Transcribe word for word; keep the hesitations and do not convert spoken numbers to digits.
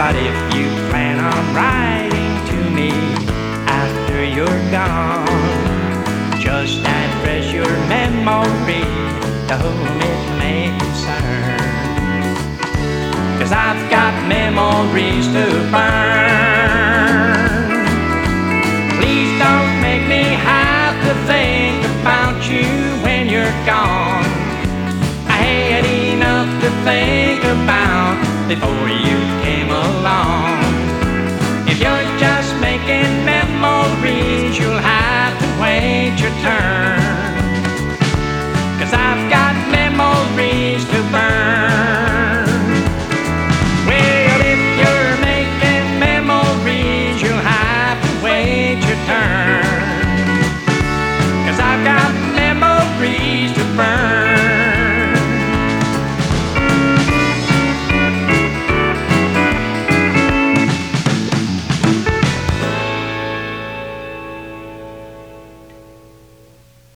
But if you plan on writing to me after you're gone, just address your memory to whom it may concern. 'Cause I've got memories to burn. Please don't make me have to think about you when you're gone. I had enough to think about before you